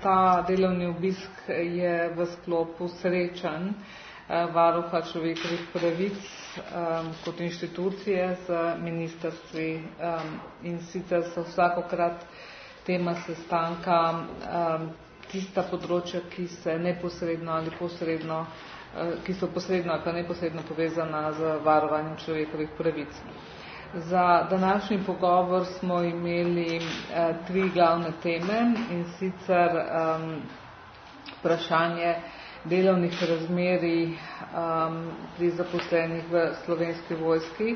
ta delovni obisk je v sklopu srečanj varuha človekovih pravic kot inštitucije z ministrstvi in sicer so vsakokrat tema sestanka tista področja, ki se neposredno ali posredno, ki so posredno ali pa neposredno povezana z varovanjem človekovih pravic. Za današnji pogovor smo imeli 3 glavne teme in sicer vprašanje delovnih razmerij pri zaposlenih v Slovenski vojski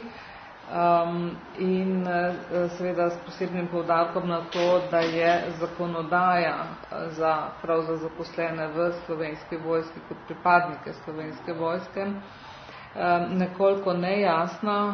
in seveda s posebnim poudarkom na to, da je zakonodaja prav za zaposlene v Slovenski vojski kot pripadnike Slovenske vojske nekoliko nejasna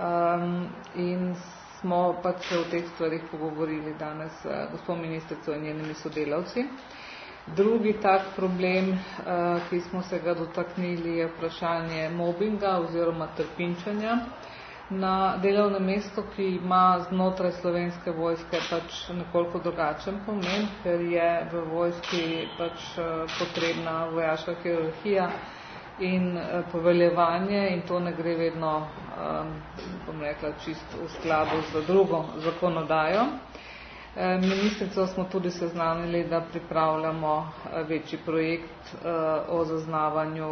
in smo pač se o teh stvarih pogovorili danes gospod ministrico in njenimi sodelavci. Drugi tak problem, ki smo se ga dotaknili, je vprašanje mobinga oziroma trpinčenja na delovnem mestu, ki ima znotraj Slovenske vojske pač nekoliko drugačen pomen, ker je v vojski pač potrebna vojaška hierarhija in poveljevanje in to ne gre vedno, bom rekla, čisto v skladu z drugo zakonodajo. Ministrico smo tudi seznanili, da pripravljamo večji projekt o zaznavanju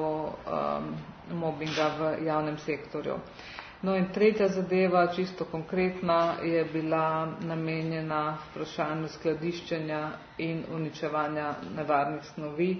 mobinga v javnem sektorju. No in tretja zadeva, čisto konkretna, je bila namenjena vprašanju skladiščenja in uničevanja nevarnih snovi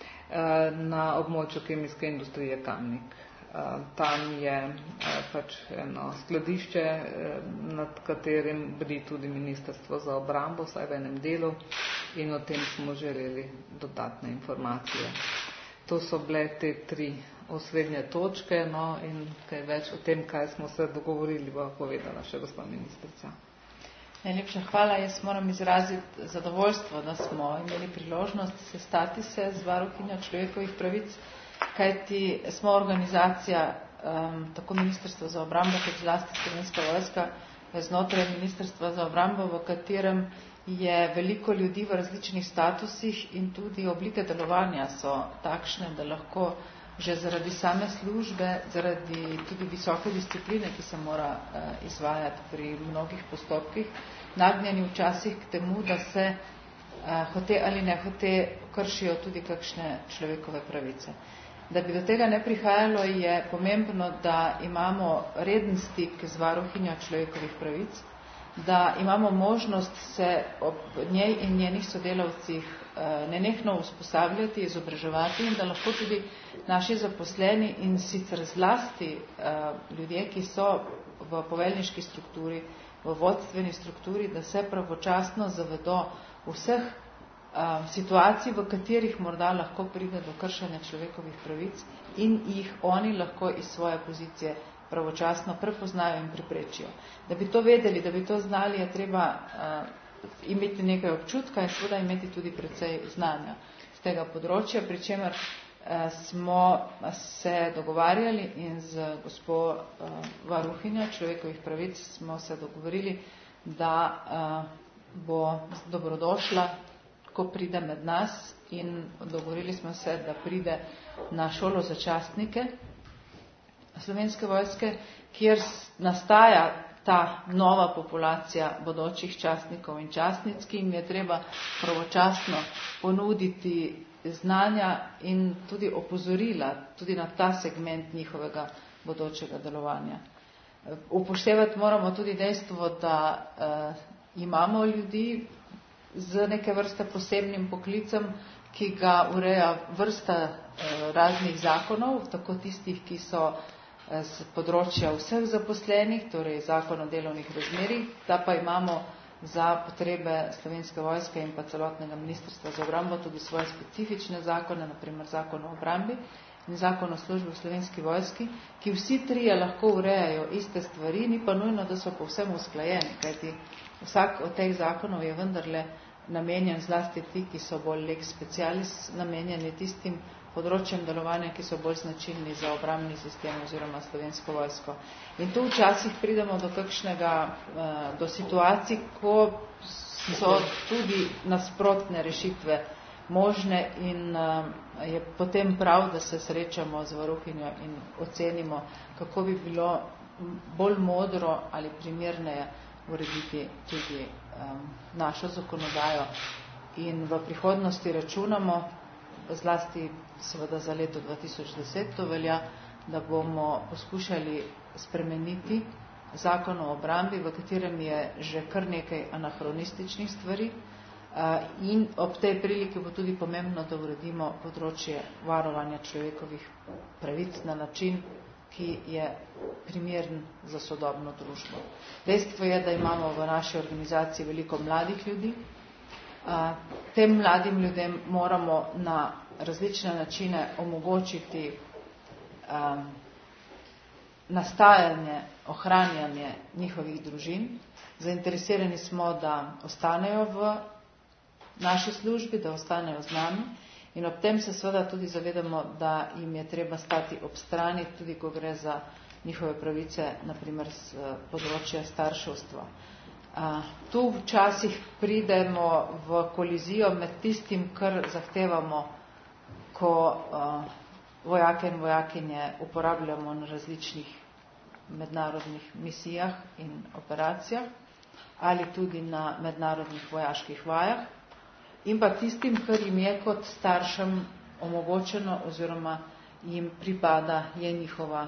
na območju kemijske industrije Kamnik. Tam je pač eno skladišče, nad katerim bdi tudi Ministrstvo za obrambo, vsaj v enem delu, in o tem smo želeli dodatne informacije. To so bile te 3 osrednje točke, no in kaj več o tem, kaj smo se dogovorili, bo povedala še gospa ministrica. Najlepša hvala. Jaz moram izraziti zadovoljstvo, da smo imeli priložnost sestati se z varuhinjo človekovih pravic, kajti smo organizacija, tako Ministrstvo za obrambo kot zlasti Slovenska vojska, znotraj Ministrstva za obrambo, v katerem je veliko ljudi v različnih statusih in tudi oblike delovanja so takšne, da lahko že zaradi same službe, zaradi tudi visoke discipline, ki se mora izvajati pri mnogih postopkih, nagnjeni včasih k temu, da se hote ali ne hote kršijo tudi kakšne človekove pravice. Da bi do tega ne prihajalo, je pomembno, da imamo reden stik z varuhinjo človekovih pravic, da imamo možnost se ob njej in njenih sodelavcih nenehno usposabljati, izobraževati in da lahko tudi naši zaposleni in sicer zlasti ljudje, ki so v poveljniški strukturi, v vodstveni strukturi, da se pravočasno zavedo vseh situacij, v katerih morda lahko pride do kršenja človekovih pravic in jih oni lahko iz svoje pozicije pravočasno prepoznajo in preprečijo. Da bi to vedeli, da bi to znali, je treba imeti nekaj občutka in seveda imeti tudi precej znanja z tega področja, pri čemer smo se dogovarjali in z gospo varuhinjo človekovih pravic smo se dogovorili, da bo dobrodošla, ko pride med nas, in dogovorili smo se, da pride na šolo za častnike Slovenske vojske, kjer nastaja ta nova populacija bodočih častnikov in častnic, ki jim je treba pravočasno ponuditi znanja in tudi opozorila tudi na ta segment njihovega bodočega delovanja. Upoštevati moramo tudi dejstvo, da imamo ljudi z neke vrste posebnim poklicem, ki ga ureja vrsta raznih zakonov, tako tistih, ki so z področja vseh zaposlenih, torej zakon o delovnih razmerjih, da pa imamo za potrebe Slovenske vojske in pa celotnega Ministrstva za obrambo tudi svoje specifične zakone, naprimer zakon o obrambi in zakon o službi v Slovenski vojski, ki vsi trije lahko urejajo iste stvari, ni pa nujno, da so povsem usklajeni, kajti vsak od teh zakonov je vendarle namenjen zlasti ti, ki so bolj lex specialis, namenjeni tistim področjem delovanja, ki so bolj značilni za obrambni sistem oziroma Slovensko vojsko. In tu včasih pridemo do situacij, ko so tudi nasprotne rešitve možne in je potem prav, da se srečamo z varuhinjo in ocenimo, kako bi bilo bolj modro ali primerneje urediti tudi našo zakonodajo. In v prihodnosti računamo, zlasti seveda za leto 2010 to velja, da bomo poskušali spremeniti zakon o obrambi, v katerem je že kar nekaj anahronističnih stvari, in ob tej priliki bo tudi pomembno, da uredimo področje varovanja človekovih pravic na način, ki je primeren za sodobno družbo. Dejstvo je, da imamo v naši organizaciji veliko mladih ljudi. Tem mladim ljudem moramo na različne načine omogočiti nastajanje, ohranjanje njihovih družin. Zainteresirani smo, da ostanejo v naši službi, da ostanejo z nami in ob tem se seveda tudi zavedamo, da jim je treba stati ob strani, tudi ko gre za njihove pravice, naprimer z področja starševstva. Tu včasih pridemo v kolizijo med tistim, kar zahtevamo, ko vojake in vojakinje uporabljamo na različnih mednarodnih misijah in operacijah ali tudi na mednarodnih vojaških vajah, in pa tistim, kar jim je kot staršem omogočeno oziroma jim pripada, je njihova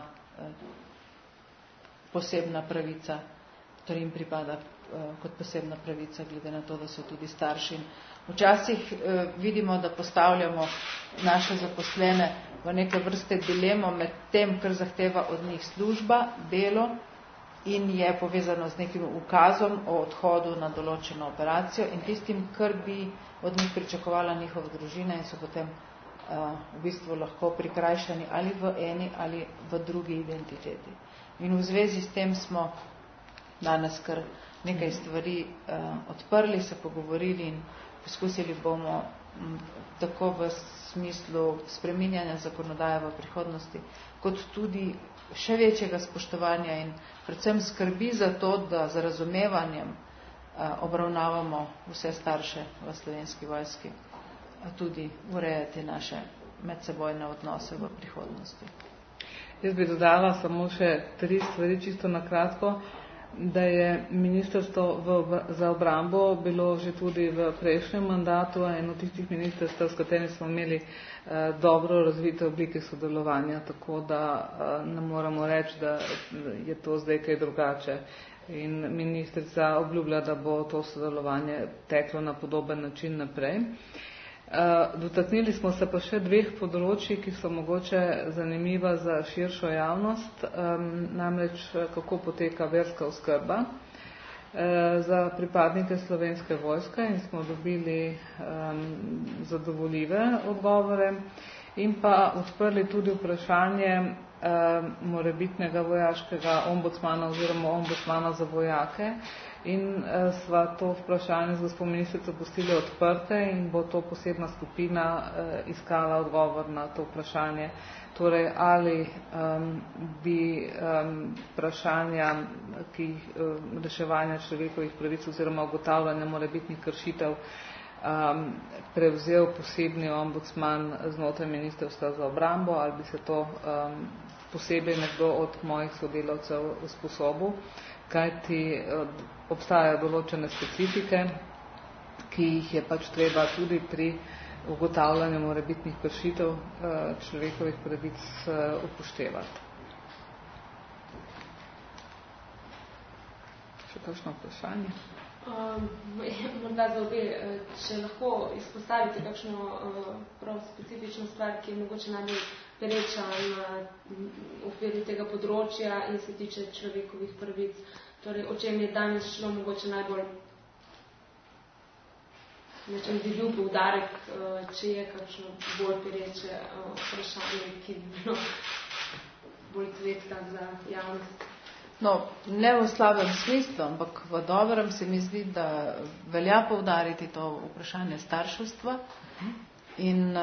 posebna pravica, torej jim pripada kot posebna pravica, glede na to, da so tudi starši. Včasih vidimo, da postavljamo naše zaposlene v neke vrste dilemo med tem, kar zahteva od njih služba, delo in je povezano z nekim ukazom o odhodu na določeno operacijo in tistim, kar bi od njih pričakovala njihova družina in so potem v bistvu lahko prikrajšani ali v eni ali v drugi identiteti. In v zvezi s tem smo danes kar nekaj stvari odprli, se pogovorili in poskusili bomo tako v smislu spreminjanja zakonodaje v prihodnosti, kot tudi še večjega spoštovanja in predvsem skrbi za to, da z razumevanjem obravnavamo vse starše v Slovenski vojski, tudi urejati naše medsebojne odnose v prihodnosti. Jaz bi dodala samo še 3 stvari, čisto na kratko, da je Ministrstvo za obrambo bilo že tudi v prejšnjem mandatu eno od tistih ministrstev, s katerimi smo imeli dobro razvite oblike sodelovanja, tako da ne moramo reči, da je to zdaj kaj drugače. In ministrica obljublja, da bo to sodelovanje teklo na podoben način naprej. Dotaknili smo se pa še 2 področji, ki so mogoče zanimiva za širšo javnost, namreč kako poteka verska oskrba za pripadnike Slovenske vojske in smo dobili zadovoljive odgovore in pa odprli tudi vprašanje morebitnega vojaškega ombudsmana oziroma ombudsmana za vojake in sva to vprašanje z gospod ministrico pustili odprte in bo to posebna skupina iskala odgovor na to vprašanje. Torej, ali bi vprašanja, ki reševanja človekovih pravic oziroma ugotavljanja morebitnih kršitev prevzel posebni ombudsman znotraj Ministrstva za obrambo, ali bi se to posebej nekdo od mojih sodelavcev usposobil, kajti obstajajo določene specifike, ki jih je pač treba tudi pri ugotavljanju morebitnih kršitev človekovih pravic upoštevati. Še kakšno vprašanje? Morda za obe, če lahko izpostavite kakšno prav specifično stvar, ki je mogoče najbolj pereča na okviru tega področja in se tiče človekovih pravic. Torej, o čem je danes šlo mogoče najbolj bi bil poudarek, če je kakšno bolj pereče vprašanje, ki bi bilo bolj cvetka za javnost. No, ne v slabem smislu, ampak v dobrem se mi zdi, da velja poudariti to vprašanje starševstva in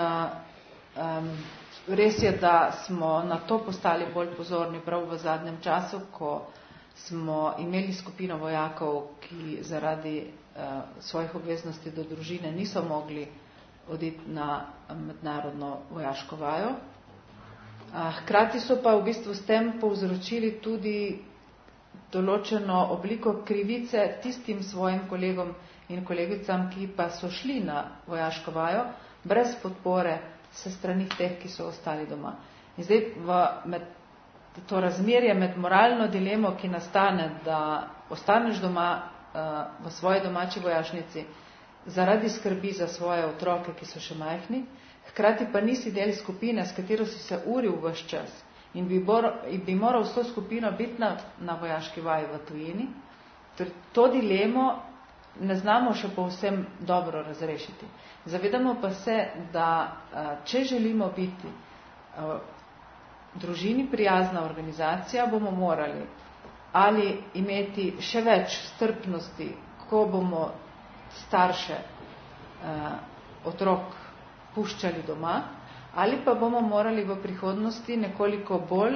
res je, da smo na to postali bolj pozorni prav v zadnjem času, ko smo imeli skupino vojakov, ki zaradi svojih obveznosti do družine niso mogli oditi na mednarodno vojaško vajo. Hkrati so pa v bistvu s tem povzročili tudi določeno obliko krivice tistim svojim kolegom in kolegicam, ki pa so šli na vojaško vajo brez podpore se strani teh, ki so ostali doma. In zdaj to razmerje med moralno dilemo, ki nastane, da ostaneš doma v svoji domači vojašnici zaradi skrbi za svoje otroke, ki so še majhni, hkrati pa nisi del skupine, s katero si se uril ves čas in bi moral s to skupino biti na vojaški vaji v tujini. Torej, to dilemo ne znamo še povsem dobro razrešiti. Zavedamo pa se, da če želimo biti družini prijazna organizacija, bomo morali ali imeti še več strpnosti, ko bomo starše otrok puščali doma, ali pa bomo morali v prihodnosti nekoliko bolj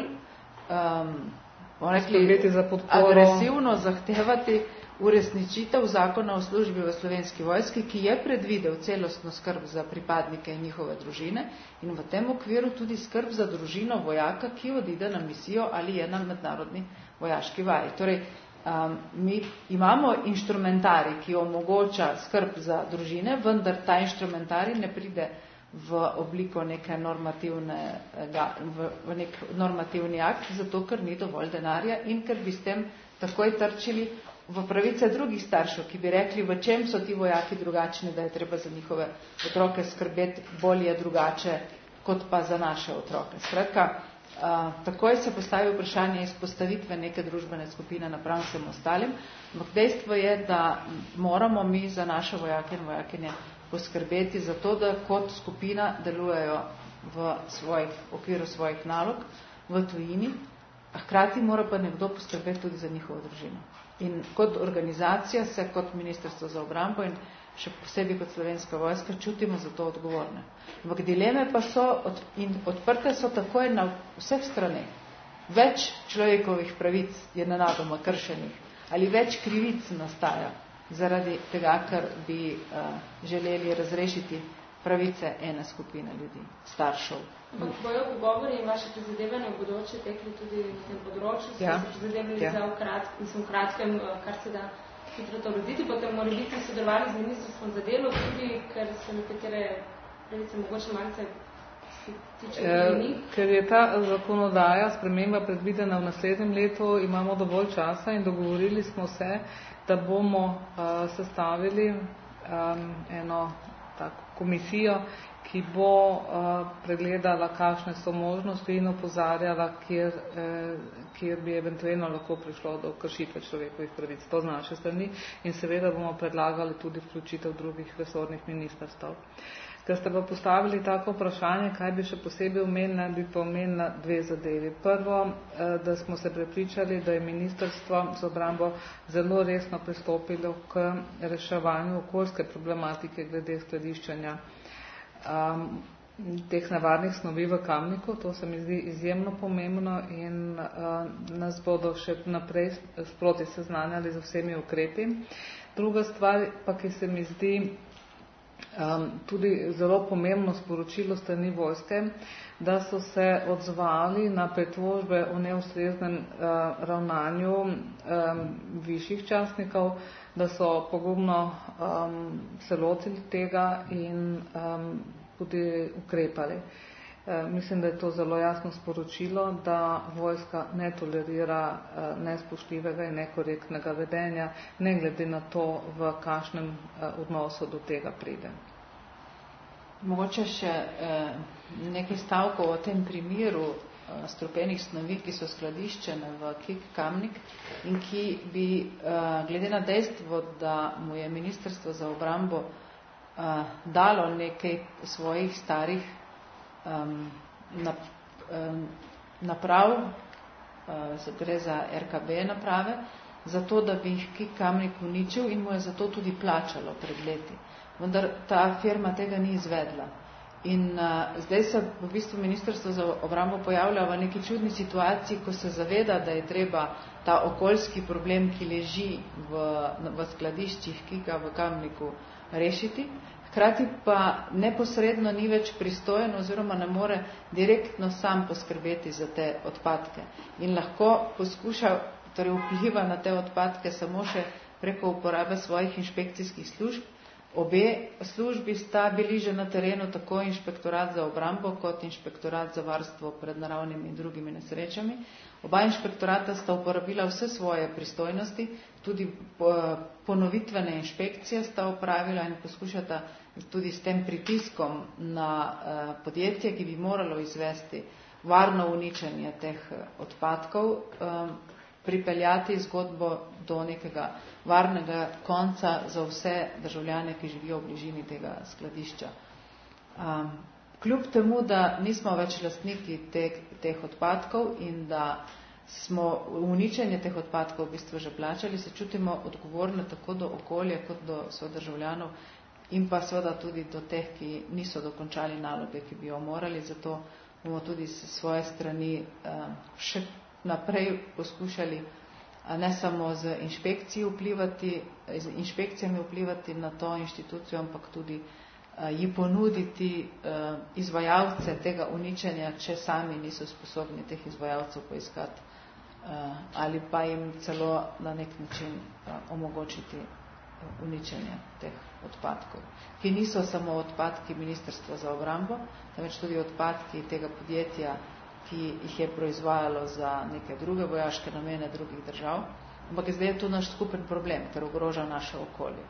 agresivno zahtevati uresničitev zakona o službi v Slovenski vojski, ki je predvidel celostno skrb za pripadnike in njihove družine in v tem okviru tudi skrb za družino vojaka, ki odide na misijo ali je na mednarodni vojaški vaji. Torej, mi imamo inštrumentarij, ki omogoča skrb za družine, vendar ta inštrumentarij ne pride v obliko neke v nek normativni akt, zato ker ni dovolj denarja in ker bi s tem takoj trčili v pravice drugih staršev, ki bi rekli, v čem so ti vojaki drugačni, da je treba za njihove otroke skrbeti bolje drugače, kot pa za naše otroke. Skratka, takoj se postavi vprašanje izpostavitve neke družbene skupine napram vsem ostalim, ampak dejstvo je, da moramo mi za naše vojake in vojakinje poskrbeti za to, da kot skupina delujejo v okviru svojih nalog v tujini, a hkrati mora pa nekdo poskrbeti tudi za njihovo družino. In kot organizacija se kot Ministrstvo za obrambo in še posebej kot Slovenska vojska čutimo za to odgovorne. Ampak dileme pa so in odprte so takoj na vseh straneh. Več človekovih pravic je nenadoma kršenih ali več krivic nastaja zaradi tega, ker bi želeli razrešiti pravice ene skupine ljudi, staršev. Bojo pogovori in vaše prizadevanje v bodoče tekli tudi na tem področju, se prizadevali za v kratkem, kar se da hitro to urediti, potem mora biti sodelovali z Ministrstvom za delo, tudi ker se nekatere pravice mogoče malce tiče njih. Ker je ta zakonodaja, sprememba predvidena v naslednjem letu, imamo dovolj časa in dogovorili smo se, da bomo sestavili eno tako komisijo, ki bo pregledala, kakšne so možnosti in opozarjala, kjer bi eventualno lahko prišlo do kršitve človekovih pravic. To z naše strani in seveda bomo predlagali tudi vključitev drugih resornih ministrstv. Ker ste pa postavili tako vprašanje, kaj bi še posebej omenila, bi pa omenila dve zadevi. Prvo, da smo se prepričali, da je Ministrstvo za obrambo zelo resno pristopilo k reševanju okoljske problematike glede skladiščenja teh nevarnih snovi v Kamniku. To se mi zdi izjemno pomembno in nas bodo še naprej sproti seznanjali z vsemi ukrepi. Druga stvar pa, ki se mi zdi tudi zelo pomembno sporočilo strani vojske, da so se odzvali na pritožbe o neustreznem ravnanju višjih častnikov, da so pogumno se lotili tega in tudi ukrepali. Mislim, da je to zelo jasno sporočilo, da vojska ne tolerira nespoštljivega in nekorektnega vedenja, ne glede na to, v kakšnem odnosu do tega pride. Mogoče še nekaj stavkov o tem primeru strupenih snovi, ki so skladiščene v KIK Kamnik in ki bi, glede na dejstvo, da mu je Ministrstvo za obrambo dalo nekaj svojih starih naprav, gre za RKB naprave, zato da bi jih KIK Kamnik uničil in mu je zato tudi plačalo pred leti. Vendar ta firma tega ni izvedla. In zdaj se v bistvu Ministrstvo za obrambo pojavlja v neki čudni situaciji, ko se zaveda, da je treba ta okoljski problem, ki leži v skladiščih KIK-a v Kamniku, rešiti. hkrati pa neposredno ni več pristojen oziroma ne more direktno sam poskrbeti za te odpadke. In lahko poskuša, torej vpliva na te odpadke samo še preko uporabe svojih inšpekcijskih služb. Obe službi sta bili že na terenu, tako inšpektorat za obrambo kot inšpektorat za varstvo pred naravnimi in drugimi nesrečami. Oba inšpektorata sta uporabila vse svoje pristojnosti, tudi ponovitvene inšpekcije sta opravila in poskušata tudi s tem pritiskom na podjetje, ki bi moralo izvesti varno uničenje teh odpadkov, pripeljati zgodbo do nekega varnega konca za vse državljane, ki živijo v bližini tega skladišča. Kljub temu, da nismo več lastniki teh odpadkov in da smo uničenje teh odpadkov v bistvu že plačali, se čutimo odgovorne tako do okolja kot do sodržavljanov in pa seveda tudi do teh, ki niso dokončali naloge, ki bi jo morali. Zato bomo tudi s svoje strani še naprej poskušali ne samo z inšpekcijami vplivati na to inštitucijo, ampak tudi ji ponuditi izvajalce tega uničenja, če sami niso sposobni teh izvajalcev poiskati ali pa jim celo na nek način omogočiti uničenje teh odpadkov, ki niso samo odpadki Ministrstva za obrambo, temveč tudi odpadki tega podjetja, ki jih je proizvajalo za neke druge vojaške namene drugih držav, ampak zdaj je to naš skupen problem, ker ogroža naše okolje.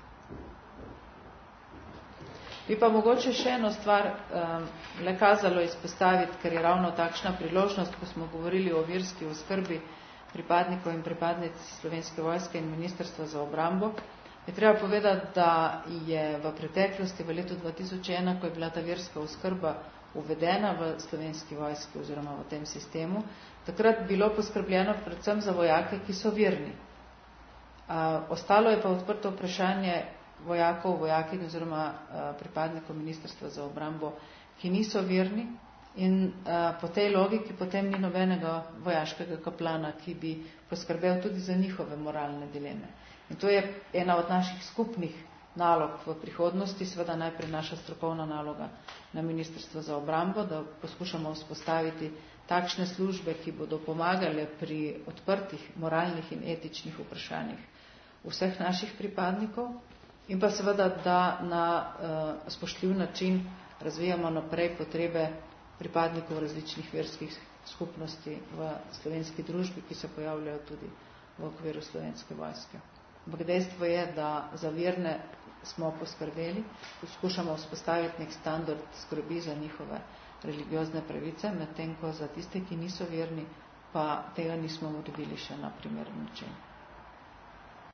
Bi pa mogoče še eno stvar le kazalo izpostaviti, ker je ravno takšna priložnost, ko smo govorili o verski oskrbi pripadnikov in pripadnic Slovenske vojske in Ministrstva za obrambo. Je treba povedati, da je v preteklosti, v letu 2001, ko je bila ta verska oskrba uvedena v Slovenski vojski oziroma v tem sistemu, takrat bilo poskrbljeno predvsem za vojake, ki so verni. Ostalo je pa odprto vprašanje vojakov, vojakin oziroma pripadnikov Ministrstva za obrambo, ki niso verni in po tej logiki potem ni nobenega vojaškega kaplana, ki bi poskrbel tudi za njihove moralne dileme. In to je ena od naših skupnih nalog v prihodnosti, seveda najprej naša strokovna naloga na Ministrstvo za obrambo, da poskušamo vzpostaviti takšne službe, ki bodo pomagale pri odprtih moralnih in etičnih vprašanjih vseh naših pripadnikov in pa seveda, da na spoštljiv način razvijamo naprej potrebe pripadnikov različnih verskih skupnosti v slovenski družbi, ki se pojavljajo tudi v okviru Slovenske vojske. Ampak dejstvo je, da za verne smo poskrbeli, poskušamo vzpostaviti nek standard skrbi za njihove religiozne pravice, medtem ko za tiste, ki niso verni, pa tega nismo uredili še na primeren način.